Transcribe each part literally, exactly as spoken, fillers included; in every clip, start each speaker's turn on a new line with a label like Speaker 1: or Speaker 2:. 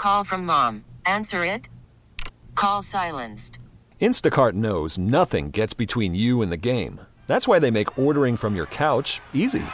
Speaker 1: call from mom. Answer it. Call silenced.
Speaker 2: Instacart knows nothing gets between you and the game. That's why they make ordering from your couch easy.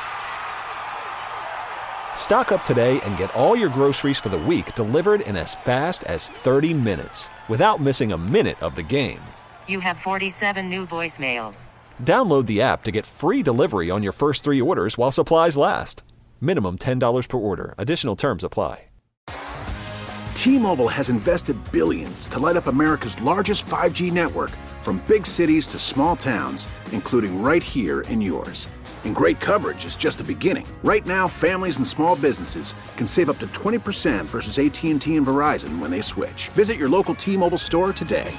Speaker 2: Stock up today and get all your groceries for the week delivered in as fast as thirty minutes without missing a minute of the game.
Speaker 1: You have forty-seven new voicemails.
Speaker 2: Download the app to get free delivery on your first three orders while supplies last. Minimum ten dollars per order. Additional terms apply.
Speaker 3: T-Mobile has invested billions to light up America's largest five G network, from big cities to small towns, including right here in yours. And great coverage is just the beginning. Right now, families and small businesses can save up to twenty percent versus A T and T and Verizon when they switch. Visit your local T-Mobile store today.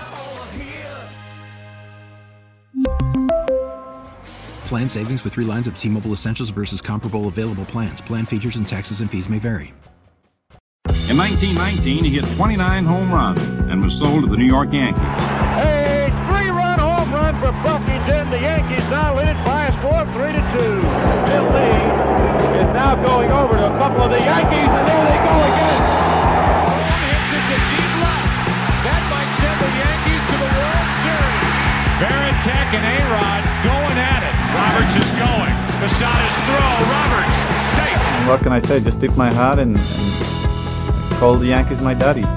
Speaker 4: Plan savings with three lines of T-Mobile Essentials versus comparable available plans. Plan features and taxes and fees may vary.
Speaker 5: In nineteen nineteen, he hit twenty-nine home runs and was sold to the New York Yankees.
Speaker 6: A three-run home run for Buffington. The Yankees now lead it by a score of three to two. Bill Lee is now going over to a couple of the Yankees, and there they go again.
Speaker 7: Hits it to deep left. That might send the Yankees to the World Series.
Speaker 8: Varitek and A-Rod going at it. Roberts is going. Posada's throw. Roberts safe.
Speaker 9: What can I say? Just tip my hat and, and call the Yankees my daddies.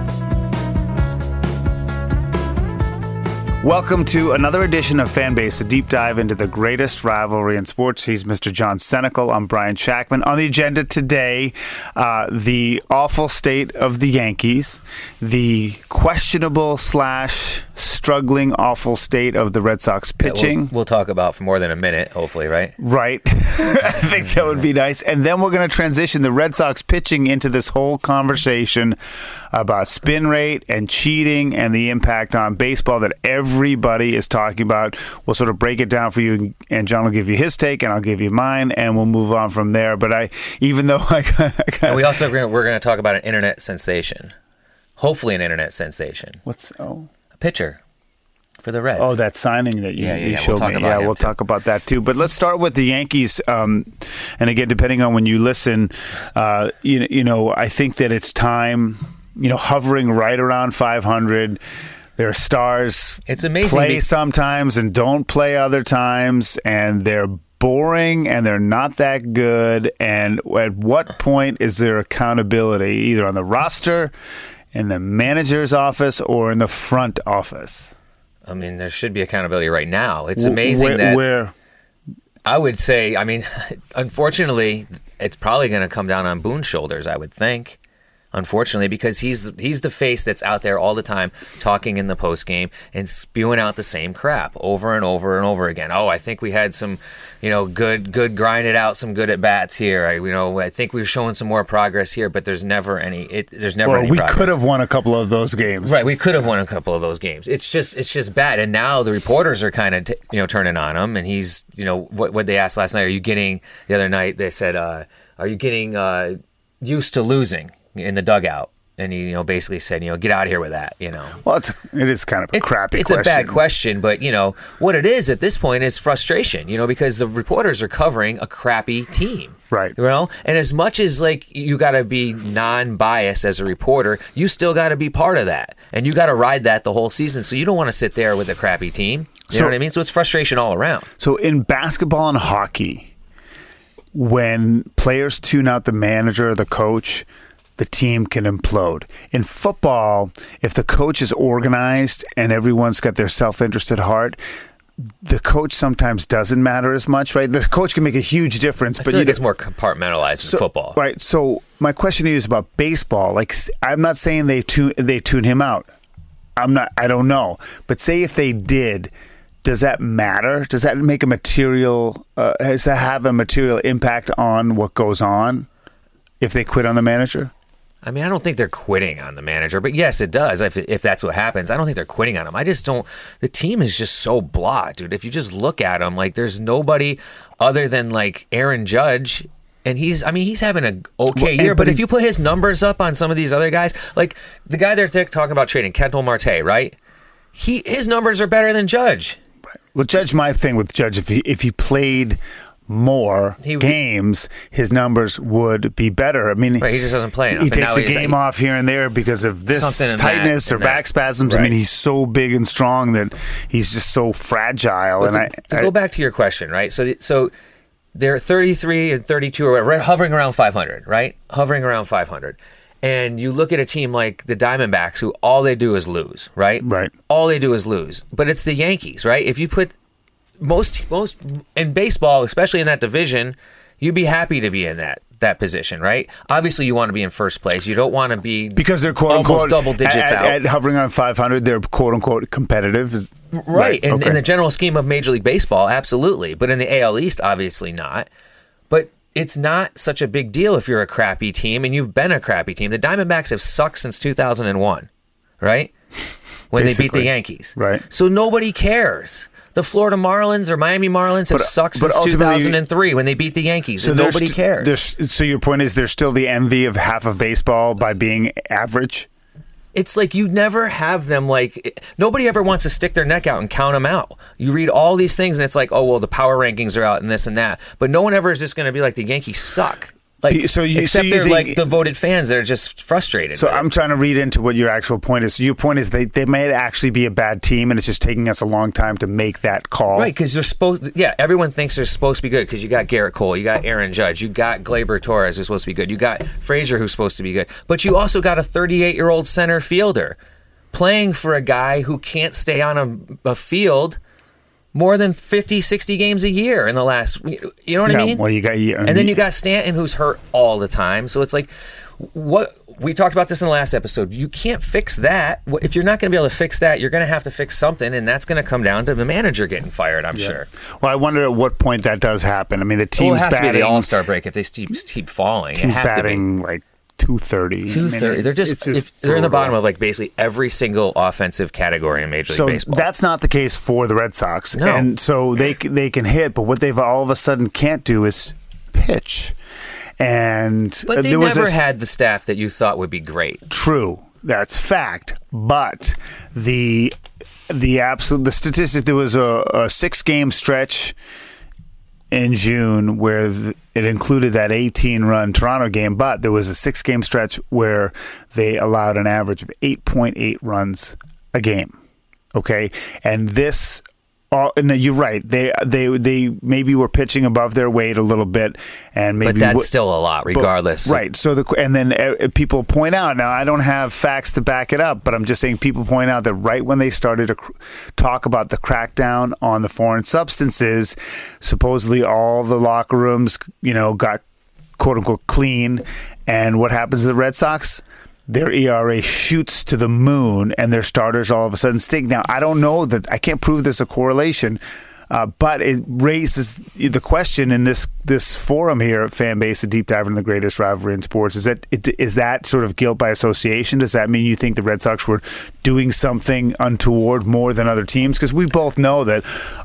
Speaker 10: Welcome to another edition of Fanbase, a deep dive into the greatest rivalry in sports. He's Mister John Senecal. I'm Brian Shackman. On the agenda today, uh, the awful state of the Yankees, the questionable slash struggling awful state of the Red Sox pitching.
Speaker 11: Yeah, we'll, we'll talk about for more than a minute, hopefully, right?
Speaker 10: Right. I think that would be nice. And then we're going to transition the Red Sox pitching into this whole conversation about spin rate and cheating and the impact on baseball that everybody is talking about. We'll sort of break it down for you, and John will give you his take, and I'll give you mine, and we'll move on from there. But I, even though I, I
Speaker 11: and we also we're going to talk about an internet sensation, hopefully an internet sensation.
Speaker 10: What's oh
Speaker 11: a pitcher for the Reds?
Speaker 10: Oh, that signing that you,
Speaker 11: yeah, yeah,
Speaker 10: you
Speaker 11: yeah.
Speaker 10: showed
Speaker 11: we'll
Speaker 10: me. Yeah, we'll
Speaker 11: too.
Speaker 10: talk about that too. But let's start with the Yankees. Um, and again, depending on when you listen, uh, you you know, I think that it's time. You know, hovering right around five hundred. Their stars
Speaker 11: it's amazing
Speaker 10: play
Speaker 11: be-
Speaker 10: sometimes and don't play other times, and they're boring and they're not that good. And at what point is there accountability, either on the roster, in the manager's office, or in the front office?
Speaker 11: I mean, there should be accountability right now. It's amazing
Speaker 10: where,
Speaker 11: that
Speaker 10: where
Speaker 11: I would say, I mean, unfortunately, it's probably going to come down on Boone's shoulders, I would think. Unfortunately, because he's he's the face that's out there all the time talking in the post game and spewing out the same crap over and over and over again. Oh, I think we had some, you know, good good grinded out some good at bats here. I, you know, I think we're showing some more progress here, but there's never any. It, there's never
Speaker 10: well,
Speaker 11: any.
Speaker 10: we
Speaker 11: progress.
Speaker 10: could have won a couple of those games,
Speaker 11: right? We could have won a couple of those games. It's just it's just bad, and now the reporters are kind of t- you know turning on him, and he's you know what what they asked last night. Are you getting the other night? They said, uh, are you getting uh, used to losing in the dugout? And he, you know, basically said, you know, get out of here with that, you know.
Speaker 10: Well, it's it is kind of a
Speaker 11: it's,
Speaker 10: crappy
Speaker 11: it's
Speaker 10: question.
Speaker 11: It's a bad question, but, you know, what it is at this point is frustration, you know, because the reporters are covering a crappy team.
Speaker 10: Right.
Speaker 11: You know, and as much as, like, you got to be non-biased as a reporter, you still got to be part of that. And you got to ride that the whole season. So you don't want to sit there with a crappy team. You so, know what I mean? So it's frustration all around.
Speaker 10: So in basketball and hockey, when players tune out the manager or the coach, the team can implode. In football, if the coach is organized and everyone's got their self-interest at heart, the coach sometimes doesn't matter as much, right? The coach can make a huge difference.
Speaker 11: I
Speaker 10: but
Speaker 11: feel
Speaker 10: you
Speaker 11: like it's more compartmentalized
Speaker 10: so,
Speaker 11: in football.
Speaker 10: Right. So my question to you is about baseball. Like, I'm not saying they tune, they tune him out. I'm not, I don't know. But say if they did, does that matter? Does that make a material, uh, does that have a material impact on what goes on if they quit on the manager?
Speaker 11: I mean, I don't think they're quitting on the manager, but yes, it does. If if that's what happens, I don't think they're quitting on him. I just don't. The team is just so blah, dude. If you just look at him, like there's nobody other than like Aaron Judge, and he's. I mean, he's having a okay
Speaker 10: well,
Speaker 11: year.
Speaker 10: but
Speaker 11: But
Speaker 10: he,
Speaker 11: if you put his numbers up on some of these other guys, like the guy they're talking about trading, Ketel Marte, right? He his numbers are better than Judge.
Speaker 10: Right. Well, Judge, my thing with Judge, if he if he played more
Speaker 11: He-
Speaker 10: games, his numbers would be better. I mean,
Speaker 11: Right, he just doesn't play enough.
Speaker 10: he
Speaker 11: And
Speaker 10: takes
Speaker 11: now
Speaker 10: a
Speaker 11: he's-
Speaker 10: game off here and there because of this
Speaker 11: Something in
Speaker 10: tightness
Speaker 11: that-
Speaker 10: or
Speaker 11: in
Speaker 10: back
Speaker 11: that.
Speaker 10: spasms. I
Speaker 11: Right.
Speaker 10: mean, he's so big and strong that he's just so fragile.
Speaker 11: But
Speaker 10: and
Speaker 11: to,
Speaker 10: I,
Speaker 11: to
Speaker 10: I
Speaker 11: go back to your question, right? So, so they're thirty-three and thirty-two or whatever, hovering around five hundred, right? Hovering around five hundred. And you look at a team like the Diamondbacks, who all they do is lose, right?
Speaker 10: Right.
Speaker 11: All they do is lose. But it's the Yankees, right? If you put most most in baseball, especially in that division, you'd be happy to be in that that position, right? Obviously, you want to be in first place. You don't want to be
Speaker 10: because they're quote
Speaker 11: almost
Speaker 10: unquote
Speaker 11: double digits
Speaker 10: at,
Speaker 11: out.
Speaker 10: at hovering on five hundred. They're quote unquote competitive. Is-
Speaker 11: Right. In,
Speaker 10: okay.
Speaker 11: in the general scheme of Major League Baseball, absolutely. But in the A L East, obviously not. But it's not such a big deal if you're a crappy team, and you've been a crappy team. The Diamondbacks have sucked since two thousand one, right? When they beat
Speaker 10: Basically.
Speaker 11: the Yankees.
Speaker 10: Right.
Speaker 11: So nobody cares. The Florida Marlins or Miami Marlins have
Speaker 10: But-
Speaker 11: sucked
Speaker 10: but
Speaker 11: since two
Speaker 10: ultimately-
Speaker 11: thousand three when they beat the Yankees,
Speaker 10: So
Speaker 11: and
Speaker 10: there's
Speaker 11: nobody
Speaker 10: st-
Speaker 11: cares.
Speaker 10: there's- So your point is there's still the envy of half of baseball by being average?
Speaker 11: It's like you never have them like nobody ever wants to stick their neck out and count them out. You read all these things and it's like, oh well, the power rankings are out and this and that, but no one ever is just going to be like the Yankees suck. Like,
Speaker 10: So you-
Speaker 11: except
Speaker 10: so you
Speaker 11: they're
Speaker 10: think-
Speaker 11: like devoted fans that are just frustrated.
Speaker 10: So
Speaker 11: with it.
Speaker 10: I'm trying to read into what your actual point is. So your point is they, they may actually be a bad team, and it's just taking us a long time to make that call.
Speaker 11: Right, because they're supposed. Yeah, everyone thinks they're supposed to be good because you got Garrett Cole, you got Aaron Judge, you got Gleyber Torres who's supposed to be good, you got Frazier who's supposed to be good, but you also got a thirty-eight-year-old center fielder playing for a guy who can't stay on a, a field more than fifty, sixty games a year in the last. You know what
Speaker 10: Yeah,
Speaker 11: I mean?
Speaker 10: well, you got- yeah,
Speaker 11: and then you got Stanton who's hurt all the time. So it's like, what we talked about this in the last episode. You can't fix that. If you're not going to be able to fix that, you're going to have to fix something, and that's going to come down to the manager getting fired. I'm
Speaker 10: Yeah.
Speaker 11: sure.
Speaker 10: Well, I wonder at what point that does happen. I mean, the
Speaker 11: Well,
Speaker 10: team's
Speaker 11: it has
Speaker 10: batting.
Speaker 11: to be the All Star break if they keep, keep falling. It
Speaker 10: team's
Speaker 11: has to be.
Speaker 10: batting like two thirty.
Speaker 11: two thirty. They're just, if, they're in the bottom of like basically every single offensive category in Major League
Speaker 10: So
Speaker 11: Baseball.
Speaker 10: that's not the case for the Red Sox,
Speaker 11: No.
Speaker 10: and so they they can hit, but what they've all of a sudden can't do is pitch. And
Speaker 11: But they
Speaker 10: there was
Speaker 11: never
Speaker 10: this-
Speaker 11: had the staff that you thought would be great.
Speaker 10: True, that's fact. But the the absolute the statistic there was a, a six game stretch in June where th- it included that eighteen run Toronto game, but there was a six game stretch where they allowed an average of eight point eight runs a game. Okay, and this. All, no, you're right. They they they maybe were pitching above their weight a little bit, and maybe
Speaker 11: But that's
Speaker 10: w-
Speaker 11: still a lot,
Speaker 10: but-
Speaker 11: regardless.
Speaker 10: right. So the and then uh, people point out. Now I don't have facts to back it up, but I'm just saying people point out that right when they started to cr- talk about the crackdown on the foreign substances, supposedly all the locker rooms, you know, got quote unquote clean. And what happens to the Red Sox? Their E R A shoots to the moon, and their starters all of a sudden stink. Now, I don't know that I can't prove there's a correlation, uh, but it raises the question in this this forum here at Fanbase, a deep dive into the greatest rivalry in sports. Is that is that sort of guilt by association? Does that mean you think the Red Sox were doing something untoward more than other teams? Because we both know that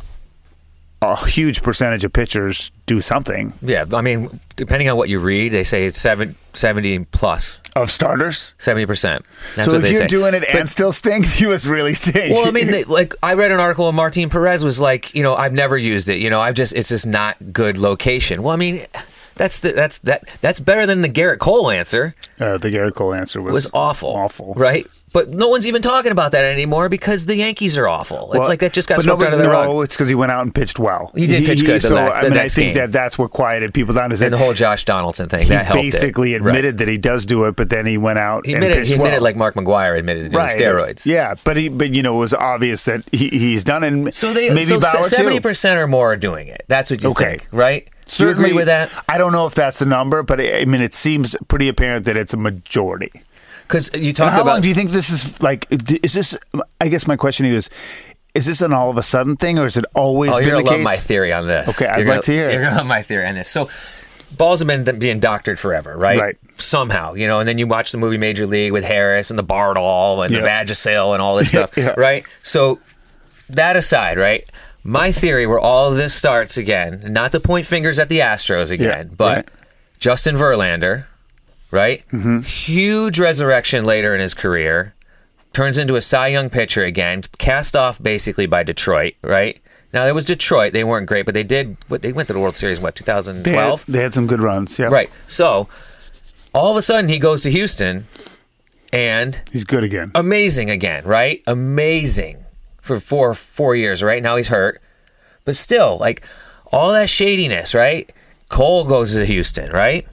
Speaker 10: a huge percentage of pitchers do something.
Speaker 11: Yeah, I mean, depending on what you read, they say it's seven, seventy plus.
Speaker 10: Of starters?
Speaker 11: seventy percent. That's
Speaker 10: so
Speaker 11: what
Speaker 10: if
Speaker 11: they
Speaker 10: you're
Speaker 11: say.
Speaker 10: doing it
Speaker 11: But-
Speaker 10: and still stink, you must really stink.
Speaker 11: Well, I mean, they, like I read an article and Martin Perez was like, you know, I've never used it. You know, I've just it's just not good location. Well, I mean, that's the that's that that's better than the Garrett Cole answer.
Speaker 10: Uh, the Garrett Cole answer was,
Speaker 11: was awful,
Speaker 10: awful,
Speaker 11: right? But no one's even talking about that anymore because the Yankees are awful. It's
Speaker 10: Well,
Speaker 11: like that just got
Speaker 10: but
Speaker 11: swept
Speaker 10: nobody-
Speaker 11: out of the
Speaker 10: no,
Speaker 11: rug.
Speaker 10: No, it's because he went out and pitched well.
Speaker 11: He did pitch good the
Speaker 10: So
Speaker 11: la-
Speaker 10: I
Speaker 11: the
Speaker 10: mean, I
Speaker 11: next
Speaker 10: think
Speaker 11: game.
Speaker 10: that that's what quieted people down. Is that
Speaker 11: And the whole Josh Donaldson thing
Speaker 10: he
Speaker 11: that helped.
Speaker 10: basically
Speaker 11: it.
Speaker 10: admitted
Speaker 11: Right.
Speaker 10: that he does do it, but then he went out
Speaker 11: He
Speaker 10: and
Speaker 11: admitted,
Speaker 10: pitched
Speaker 11: he admitted
Speaker 10: well.
Speaker 11: like Mark McGwire admitted to doing
Speaker 10: Right.
Speaker 11: steroids.
Speaker 10: Yeah, but he, but you know, it was obvious that he, he's done it. And
Speaker 11: So they
Speaker 10: maybe
Speaker 11: so
Speaker 10: Bauer
Speaker 11: seventy
Speaker 10: too.
Speaker 11: percent or more are doing it. That's what you
Speaker 10: Okay.
Speaker 11: think, right?
Speaker 10: Certainly,
Speaker 11: Do you agree with that?
Speaker 10: I don't know if that's the number, but I mean, it seems pretty apparent that it's a majority.
Speaker 11: Because you
Speaker 10: And
Speaker 11: talk
Speaker 10: how
Speaker 11: about
Speaker 10: long do you think this is like? Is this? I guess my question is: is this an all of a sudden thing, or has it always
Speaker 11: oh,
Speaker 10: been
Speaker 11: you're
Speaker 10: the
Speaker 11: gonna love
Speaker 10: case?
Speaker 11: my theory on this.
Speaker 10: Okay, I'd
Speaker 11: You're
Speaker 10: like
Speaker 11: gonna-
Speaker 10: to hear it.
Speaker 11: You're gonna love my theory on this. So, balls have been being doctored forever, right?
Speaker 10: Right.
Speaker 11: Somehow, you know, and then you watch the movie Major League with Harris and the Bardol and
Speaker 10: Yeah.
Speaker 11: the Vagisil and all this stuff,
Speaker 10: Yeah.
Speaker 11: right? So, that aside, right? My theory, where all of this starts again, not to point fingers at the Astros again,
Speaker 10: Yeah,
Speaker 11: but
Speaker 10: right.
Speaker 11: Justin Verlander, right?
Speaker 10: Mm-hmm.
Speaker 11: Huge resurrection later in his career. Turns into a Cy Young pitcher again, cast off basically by Detroit, right? Now, it was Detroit. They weren't great, but they did. What they went to the World Series in, what, twenty twelve?
Speaker 10: They had, they had some good runs, yeah.
Speaker 11: Right. So, all of a sudden, he goes to Houston, and...
Speaker 10: He's good again.
Speaker 11: Amazing again, right? Amazing for four four years, right? Now he's hurt. But still, like, all that shadiness, right? Cole goes to Houston, right?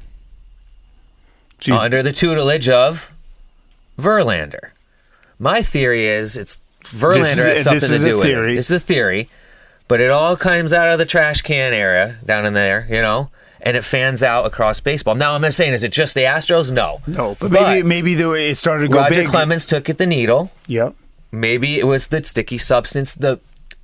Speaker 11: Gee. Under the tutelage of Verlander. My theory is it's Verlander
Speaker 10: is,
Speaker 11: has something to do with
Speaker 10: theory.
Speaker 11: it. This is a theory. But it all comes out of the trash can area down in there, you know, and it fans out across baseball. Now, I'm not saying, is it just the Astros? No.
Speaker 10: No, but, but maybe maybe the way it started to go
Speaker 11: Roger
Speaker 10: big.
Speaker 11: Clemens took at the needle.
Speaker 10: Yep.
Speaker 11: Maybe it was the sticky substance, the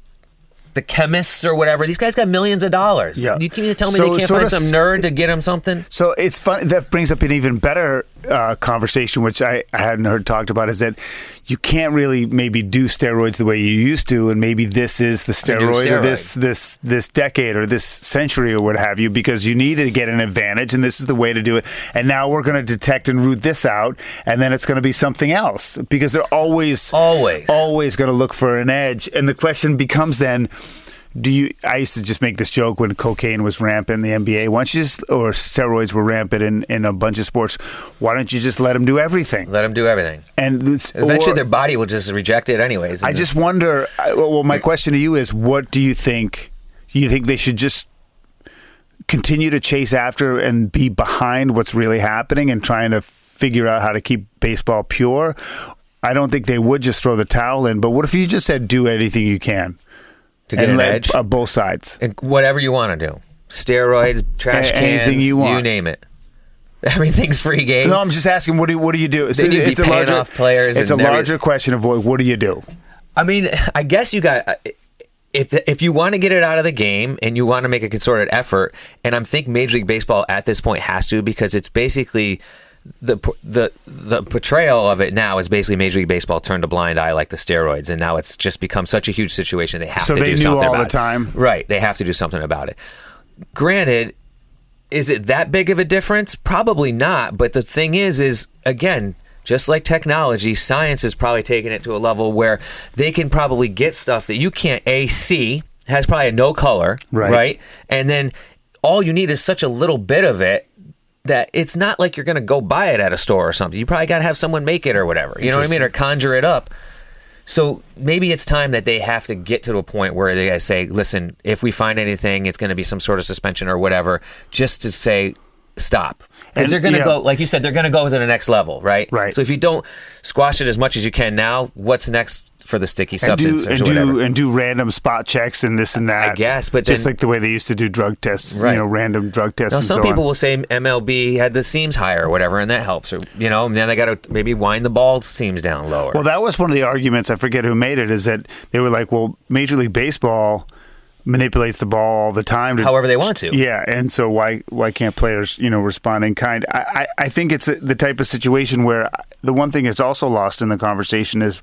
Speaker 11: the chemists or whatever. These guys got millions of dollars.
Speaker 10: Yeah.
Speaker 11: You can tell me
Speaker 10: so,
Speaker 11: they can't find some nerd to get them something?
Speaker 10: So it's fun. That brings up an even better uh, conversation, which I, I hadn't heard talked about, is that you can't really maybe do steroids the way you used to, and maybe this is the steroid,
Speaker 11: steroid.
Speaker 10: of this this this decade or this century or what have you, because you needed to get an advantage, and this is the way to do it. And now we're going to detect and root this out, and then it's going to be something else, because they're always
Speaker 11: always
Speaker 10: always going to look for an edge. And the question becomes then, do you? I used to just make this joke when cocaine was rampant in the N B A. Why don't you just, or steroids were rampant in, in a bunch of sports? Why don't you just let them do everything?
Speaker 11: Let them do everything,
Speaker 10: and
Speaker 11: eventually
Speaker 10: or,
Speaker 11: their body will just reject it anyways.
Speaker 10: I just wonder. Well, my question to you is, what do you think? Do you think they should just continue to chase after and be behind what's really happening and trying to figure out how to keep baseball pure? I don't think they would just throw the towel in. But what if you just said, do anything you can?
Speaker 11: To get
Speaker 10: and
Speaker 11: an
Speaker 10: let,
Speaker 11: edge?
Speaker 10: Uh, both sides.
Speaker 11: And whatever you want to do. Steroids, trash
Speaker 10: A-
Speaker 11: cans,
Speaker 10: anything you want.
Speaker 11: You name it. Everything's free game.
Speaker 10: No, I'm just asking, what do, what do you do?
Speaker 11: They need to be
Speaker 10: it's a
Speaker 11: paying
Speaker 10: larger,
Speaker 11: off players.
Speaker 10: It's a
Speaker 11: and
Speaker 10: larger
Speaker 11: everything.
Speaker 10: question of what, what do you do?
Speaker 11: I mean, I guess you got... If if you want to get it out of the game and you want to make a concerted effort, and I think Major League Baseball at this point has to, because it's basically... The the the portrayal of it now is basically Major League Baseball turned a blind eye like the steroids, and now it's just become such a huge situation. They have
Speaker 10: so
Speaker 11: to
Speaker 10: they
Speaker 11: do
Speaker 10: knew
Speaker 11: something
Speaker 10: all
Speaker 11: about
Speaker 10: the time.
Speaker 11: it. Right. They have to do something about it. Granted, is it that big of a difference? Probably not. But the thing is, is again, just like technology, science is probably taking it to a level where they can probably get stuff that you can't A see, has probably no color,
Speaker 10: right?
Speaker 11: right? And then all you need is such a little bit of it that it's not like you're going to go buy it at a store or something. You probably got to have someone make it or whatever. You know what I mean? Or conjure it up. So maybe it's time that they have to get to a point where they say, listen, if we find anything, it's going to be some sort of suspension or whatever, just to say stop. Because they're going to yeah. go, like you said, they're going to go to the next level, right?
Speaker 10: Right.
Speaker 11: So if you don't squash it as much as you can now, what's next for the sticky substance
Speaker 10: and do,
Speaker 11: or
Speaker 10: and
Speaker 11: whatever?
Speaker 10: Do, and do random spot checks and this and that.
Speaker 11: I guess, but
Speaker 10: just
Speaker 11: then,
Speaker 10: like the way they used to do drug tests,
Speaker 11: right.
Speaker 10: you know, random drug tests.
Speaker 11: Now,
Speaker 10: and
Speaker 11: some
Speaker 10: so
Speaker 11: people
Speaker 10: on.
Speaker 11: will say M L B had the seams higher or whatever, and that helps. Or you know, and then they got to maybe wind the ball seams down lower.
Speaker 10: Well, that was one of the arguments. I forget who made it. Is that they were like, well, Major League Baseball manipulates the ball all the time, to,
Speaker 11: however they want to.
Speaker 10: Yeah, and so why why can't players, you know, respond in kind? I, I, I think it's the type of situation where the one thing that's also lost in the conversation is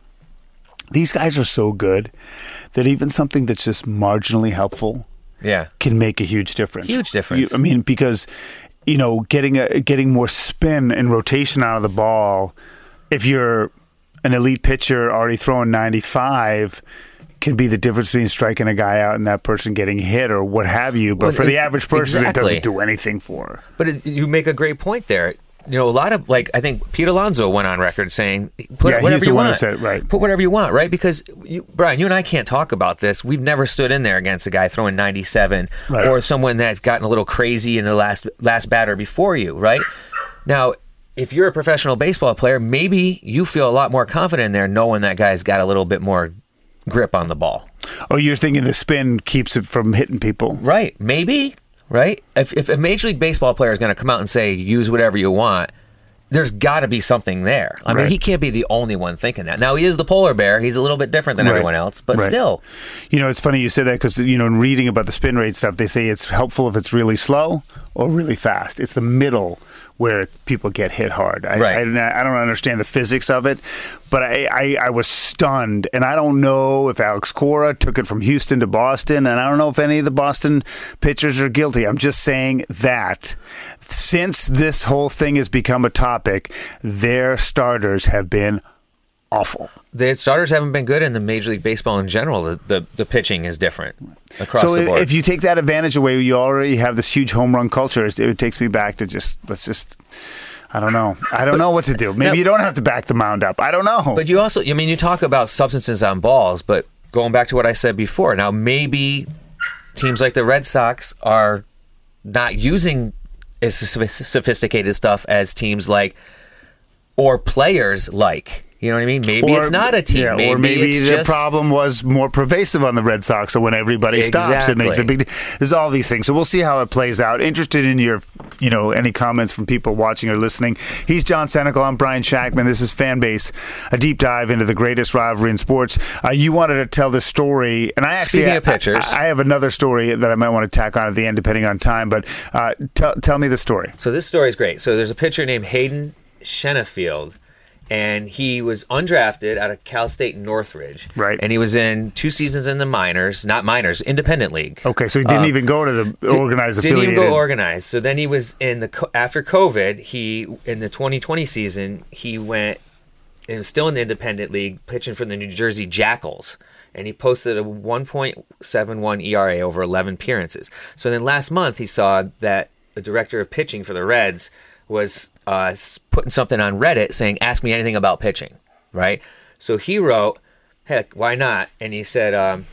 Speaker 10: these guys are so good that even something that's just marginally helpful,
Speaker 11: yeah,
Speaker 10: can make a huge difference.
Speaker 11: Huge difference.
Speaker 10: You, I mean, because you know, getting a getting more spin and rotation out of the ball, if you're an elite pitcher already throwing ninety-five, can be the difference between striking a guy out and that person getting hit or what have you. But
Speaker 11: well,
Speaker 10: for the average person,
Speaker 11: exactly.
Speaker 10: it doesn't do anything for.
Speaker 11: But it, you make a great point there. You know, a lot of, like, I think Pete Alonso went on record saying, put
Speaker 10: yeah,
Speaker 11: whatever
Speaker 10: he's the
Speaker 11: you
Speaker 10: one
Speaker 11: want.
Speaker 10: Who said it, right.
Speaker 11: Put whatever you want, right? Because, you, Brian, you and I can't talk about this. We've never stood in there against a guy throwing ninety-seven
Speaker 10: right.
Speaker 11: or someone that's gotten a little crazy in the last last batter before you, right? Now, if you're a professional baseball player, maybe you feel a lot more confident in there knowing that guy's got a little bit more grip on the ball.
Speaker 10: Oh, you're thinking the spin keeps it from hitting people.
Speaker 11: Right. Maybe, right? If, if a Major League Baseball player is going to come out and say, use whatever you want, there's got to be something there. I mean,
Speaker 10: right.
Speaker 11: he can't be the only one thinking that. Now, he is the polar bear. He's a little bit different than
Speaker 10: right.
Speaker 11: everyone else, but
Speaker 10: right.
Speaker 11: still.
Speaker 10: You know, it's funny you said that because, you know, in reading about the spin rate stuff, they say it's helpful if it's really slow or really fast. It's the middle where people get hit hard. I,
Speaker 11: right.
Speaker 10: I, I don't understand the physics of it, but I, I, I was stunned. And I don't know if Alex Cora took it from Houston to Boston, and I don't know if any of the Boston pitchers are guilty. I'm just saying that since this whole thing has become a topic, their starters have been awful.
Speaker 11: The starters haven't been good in the Major League Baseball in general. The the, the pitching is different across
Speaker 10: so
Speaker 11: the board.
Speaker 10: if you take that advantage away, you already have this huge home run culture. It, it takes me back to just let's just. I don't know. I don't
Speaker 11: but,
Speaker 10: know what to do. Maybe
Speaker 11: now,
Speaker 10: you don't have to back the mound up. I don't know.
Speaker 11: But you also, I mean, you talk about substances on balls, but going back to what I said before, now maybe teams like the Red Sox are not using as sophisticated stuff as teams like, or players like. You know what I mean? Maybe
Speaker 10: or,
Speaker 11: it's not a team.
Speaker 10: Yeah,
Speaker 11: maybe
Speaker 10: or maybe
Speaker 11: it's
Speaker 10: the
Speaker 11: just...
Speaker 10: problem was more pervasive on the Red Sox. So when everybody
Speaker 11: exactly.
Speaker 10: stops, it makes a big. There's all these things. So we'll see how it plays out. Interested in your, you know, any comments from people watching or listening. He's John Senecal. I'm Brian Shackman. This is Fanbase, a deep dive into the greatest rivalry in sports. Uh, you wanted to tell this story, and I actually
Speaker 11: Speaking of pitchers,
Speaker 10: I, I have another story that I might want to tack on at the end, depending on time. But uh, tell tell me the story.
Speaker 11: So this story is great. So there's a pitcher named Hayden Shenafield. And he was undrafted out of Cal State Northridge.
Speaker 10: Right.
Speaker 11: And he was in two seasons in the minors, not minors, independent league.
Speaker 10: Okay, so he didn't
Speaker 11: um,
Speaker 10: even go to the organized
Speaker 11: didn't
Speaker 10: affiliated.
Speaker 11: Didn't even go organized. So then he was in the, after COVID, he, in the twenty twenty season, he went, and was still in the independent league, pitching for the New Jersey Jackals. And he posted a one point seven one E R A over eleven appearances. So then last month, he saw that the director of pitching for the Reds was uh, putting something on Reddit saying, ask me anything about pitching, right? So he wrote, heck, why not? And he said, um,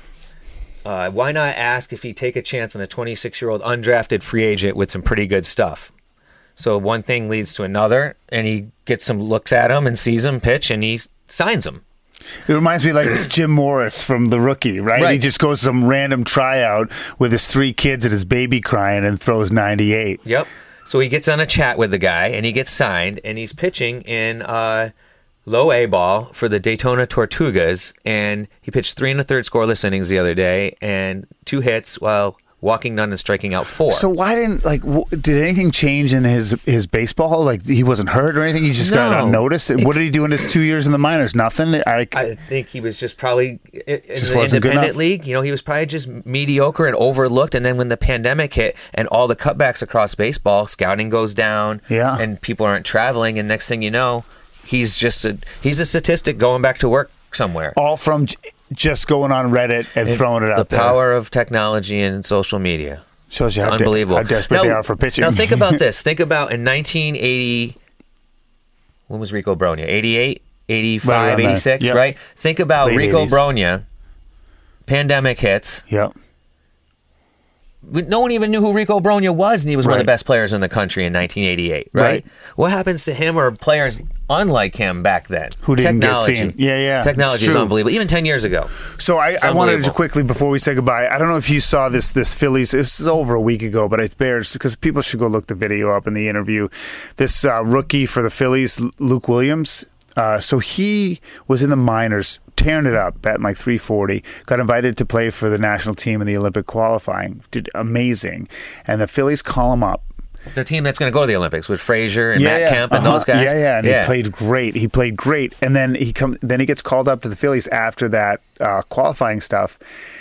Speaker 11: uh, why not ask if he'd take a chance on a twenty-six-year-old undrafted free agent with some pretty good stuff? So one thing leads to another, and he gets some looks at him and sees him pitch, and he signs him.
Speaker 10: It reminds me like Jim Morris from The Rookie, right?
Speaker 11: right?
Speaker 10: He just goes to some random tryout with his three kids and his baby crying and throws ninety-eight.
Speaker 11: Yep. So he gets on a chat with the guy, and he gets signed, and he's pitching in uh, low A ball for the Daytona Tortugas, and he pitched three and a third scoreless innings the other day, and two hits while walking none and striking out four.
Speaker 10: So why didn't, like, w- did anything change in his his baseball? Like, he wasn't hurt or anything? He just
Speaker 11: no.
Speaker 10: got unnoticed? What did he do in his two years in the minors? Nothing? I,
Speaker 11: I think he was just probably in
Speaker 10: just
Speaker 11: the independent league. You know, he was probably just mediocre and overlooked. And then when the pandemic hit and all the cutbacks across baseball, scouting goes down,
Speaker 10: yeah.
Speaker 11: and people aren't traveling. And next thing you know, he's just a, he's a statistic going back to work somewhere.
Speaker 10: All from j- just going on Reddit and
Speaker 11: it's
Speaker 10: throwing it out
Speaker 11: the
Speaker 10: there.
Speaker 11: The power of technology and social media.
Speaker 10: Shows you
Speaker 11: it's
Speaker 10: how,
Speaker 11: unbelievable.
Speaker 10: De- how desperate
Speaker 11: now,
Speaker 10: they are for pitching.
Speaker 11: Now think about this. Think about in nineteen eighty, when was Rico Brogna? eighty-eight, eighty-five,
Speaker 10: right
Speaker 11: eighty-six,
Speaker 10: yep.
Speaker 11: right? Think about
Speaker 10: Late
Speaker 11: Rico
Speaker 10: eighties.
Speaker 11: Brogna. Pandemic hits.
Speaker 10: Yep.
Speaker 11: No one even knew who Rico Brogna was, and he was
Speaker 10: right.
Speaker 11: one of the best players in the country in nineteen eighty-eight, right?
Speaker 10: right?
Speaker 11: What happens to him or players unlike him back then?
Speaker 10: Who didn't
Speaker 11: Technology.
Speaker 10: get seen. Yeah, yeah.
Speaker 11: Technology is unbelievable. Even ten years ago.
Speaker 10: So I, I wanted to quickly, before we say goodbye, I don't know if you saw this this Phillies, this is over a week ago, but it bears, because people should go look the video up in the interview. This uh, rookie for the Phillies, Luke Williams, uh, so he was in the minors, tearing it up, batting like three forty, got invited to play for the national team in the Olympic qualifying, did amazing, and the Phillies call him up.
Speaker 11: The team that's going to go to the Olympics with Frazier and
Speaker 10: yeah,
Speaker 11: Matt
Speaker 10: yeah.
Speaker 11: Kemp and
Speaker 10: uh-huh.
Speaker 11: those guys.
Speaker 10: Yeah, yeah, and
Speaker 11: yeah.
Speaker 10: he played great. He played great, and then he come, then he gets called up to the Phillies after that uh, qualifying stuff,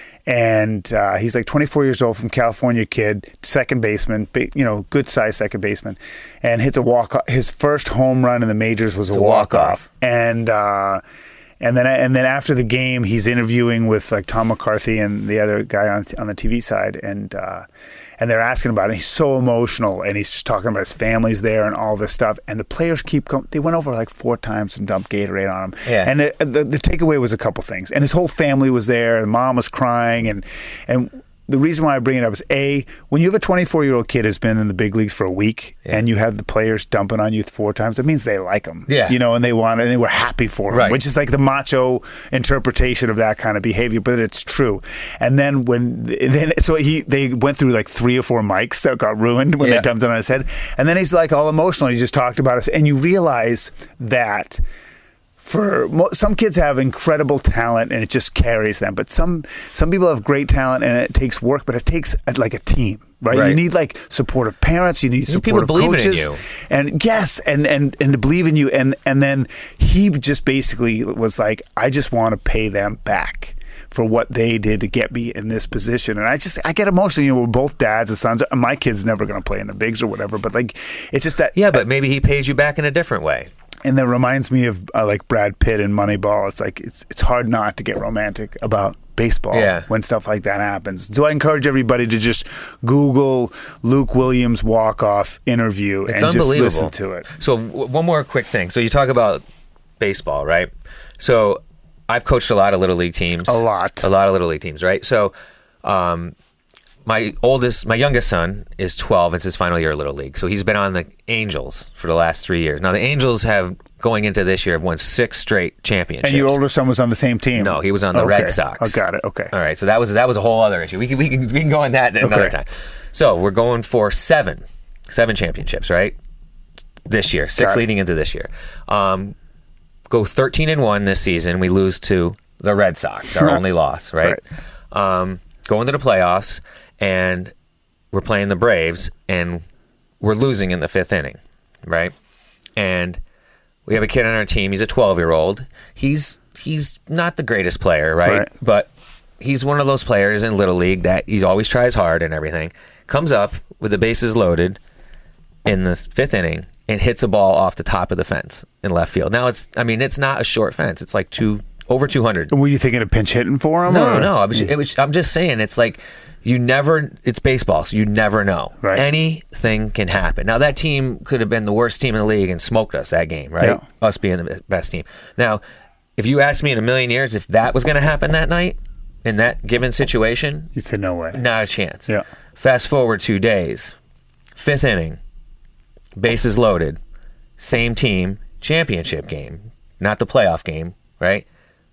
Speaker 10: and uh, he's like twenty-four years old, from California kid, second baseman, big, you know, good size second baseman, and hits a walk. His first home run in the majors was
Speaker 11: it's
Speaker 10: a,
Speaker 11: a walk off,
Speaker 10: and. Uh, And then, and then after the game, he's interviewing with like Tom McCarthy and the other guy on on the T V side, and uh, and they're asking about it. And he's so emotional, and he's just talking about his family's there and all this stuff. And the players keep going. They went over like four times and dumped Gatorade on him.
Speaker 11: Yeah.
Speaker 10: And it, the the takeaway was a couple things. And his whole family was there. And mom was crying, and and. The reason why I bring it up is, A, when you have a twenty-four-year-old kid who's been in the big leagues for a week, yeah. and you have the players dumping on you four times, it means they like him.
Speaker 11: Yeah.
Speaker 10: You know, and they want it, and they were happy for him,
Speaker 11: right.
Speaker 10: which is like the macho interpretation of that kind of behavior, but it's true. And then when, then so he they went through like three or four mics that got ruined when
Speaker 11: yeah.
Speaker 10: they dumped it on his head. And then he's like all emotional. He just talked about it. And you realize that for some kids have incredible talent and it just carries them, but some some people have great talent and it takes work, but it takes like a team, right?
Speaker 11: right.
Speaker 10: You need like supportive parents, you need
Speaker 11: you
Speaker 10: supportive
Speaker 11: need people
Speaker 10: coaches,
Speaker 11: in you.
Speaker 10: and yes, and and and to believe in you, and and then he just basically was like, I just want to pay them back for what they did to get me in this position. And I just, I get emotional. You know, we're both dads and sons. My kid's never going to play in the bigs or whatever, but like, it's just that.
Speaker 11: Yeah, but maybe he pays you back in a different way.
Speaker 10: And that reminds me of uh, like Brad Pitt in Moneyball. It's like it's it's hard not to get romantic about baseball
Speaker 11: yeah.
Speaker 10: when stuff like that happens. So I encourage everybody to just Google Luke Williams walk-off interview
Speaker 11: it's
Speaker 10: and just listen to it.
Speaker 11: So w- one more quick thing. So you talk about baseball, right? So I've coached a lot of Little League teams.
Speaker 10: A lot.
Speaker 11: A lot of Little League teams, right? So um, my oldest, my youngest son is twelve. It's his final year of Little League. So he's been on the Angels for the last three years. Now the Angels have, going into this year, have won six straight championships.
Speaker 10: And your older son was on the same team?
Speaker 11: No, he was on the
Speaker 10: okay.
Speaker 11: Red Sox.
Speaker 10: Oh, got it. Okay.
Speaker 11: All right. So that was that was a whole other issue. We can we can we can go on that another
Speaker 10: okay.
Speaker 11: time. So we're going for seven, seven championships, right? This year, six leading into this year. Um, go thirteen and one this season. We lose to the Red Sox, our only loss, right? right. Um, go into the playoffs, and we're playing the Braves, and we're losing in the fifth inning, right? And we have a kid on our team. He's a twelve-year-old. He's he's not the greatest player, right?
Speaker 10: right?
Speaker 11: But he's one of those players in Little League that he always tries hard and everything. Comes up with the bases loaded in the fifth inning and hits a ball off the top of the fence in left field. Now, it's I mean, it's not a short fence. It's like two over two hundred.
Speaker 10: Were you thinking of pinch hitting for him?
Speaker 11: No,
Speaker 10: or?
Speaker 11: no. I was, it was, I'm just saying, it's like you never, it's baseball, so you never know.
Speaker 10: Right.
Speaker 11: Anything can happen. Now, that team could have been the worst team in the league and smoked us that game, right?
Speaker 10: Yeah.
Speaker 11: Us being the best team. Now, if you asked me in a million years if that was going to happen that night, in that given situation,
Speaker 10: you'd say no way.
Speaker 11: Not a chance.
Speaker 10: Yeah.
Speaker 11: Fast forward two days, fifth inning, bases loaded, same team, championship game, not the playoff game, right?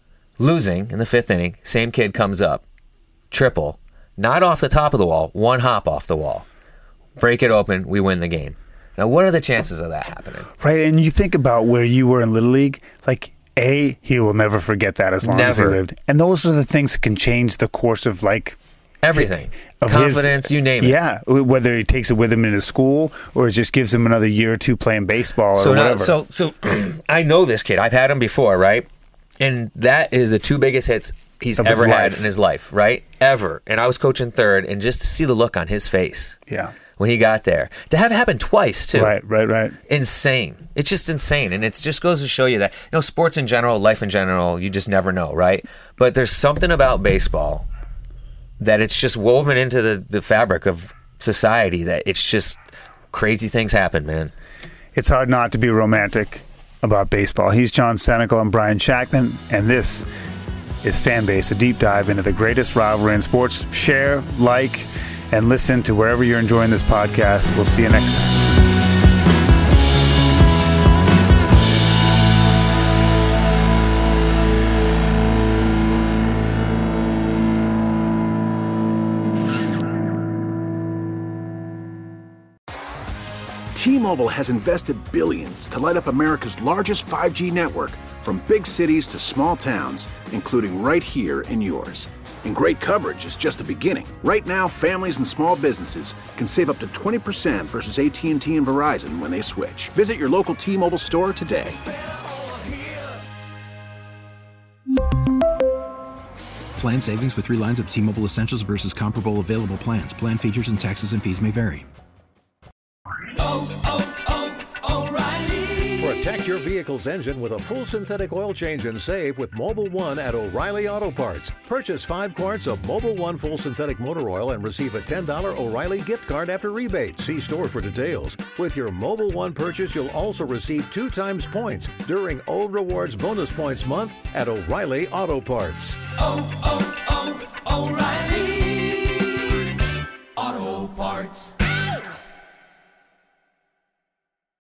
Speaker 11: Losing in the fifth inning, same kid comes up, triple, not off the top of the wall, one hop off the wall. Break it open, we win the game. Now, what are the chances of that happening?
Speaker 10: Right, and you think about where you were in Little League, like, A, he will never forget that as long
Speaker 11: never.
Speaker 10: as he lived. And those are the things that can change the course of, like...
Speaker 11: Everything.
Speaker 10: Of
Speaker 11: Confidence,
Speaker 10: his,
Speaker 11: you name it.
Speaker 10: Yeah, whether he takes it with him into school or it just gives him another year or two playing baseball or
Speaker 11: so
Speaker 10: whatever.
Speaker 11: Now, so, so I know this kid. I've had him before, right? And that is the two biggest hits he's
Speaker 10: of
Speaker 11: ever
Speaker 10: his
Speaker 11: had
Speaker 10: life.
Speaker 11: in his life, right? Ever. And I was coaching third, and just to see the look on his face
Speaker 10: yeah.
Speaker 11: when he got there. To have it happen twice, too.
Speaker 10: Right, right, right.
Speaker 11: Insane. It's just insane. And it just goes to show you that, you know, sports in general, life in general, you just never know, right? But there's something about baseball that it's just woven into the, the fabric of society that it's just crazy things happen, man.
Speaker 10: It's hard not to be romantic about baseball. He's John Senecal. I'm Brian Shackman, and this is Fanbase, a deep dive into the greatest rivalry in sports. Share, like, and listen to wherever you're enjoying this podcast. We'll see you next time.
Speaker 3: T-Mobile has invested billions to light up America's largest five G network, from big cities to small towns, including right here in yours. And great coverage is just the beginning. Right now, families and small businesses can save up to twenty percent versus A T and T and Verizon when they switch. Visit your local T-Mobile store today.
Speaker 4: Plan savings with three lines of T-Mobile Essentials versus comparable available plans. Plan features and taxes and fees may vary.
Speaker 12: Protect your vehicle's engine with a full synthetic oil change and save with Mobil one at O'Reilly Auto Parts. Purchase five quarts of Mobil one full synthetic motor oil and receive a ten dollars O'Reilly gift card after rebate. See store for details. With your Mobil one purchase, you'll also receive two times points during O Rewards Bonus Points Month at O'Reilly Auto Parts.
Speaker 13: Oh, oh, oh, O'Reilly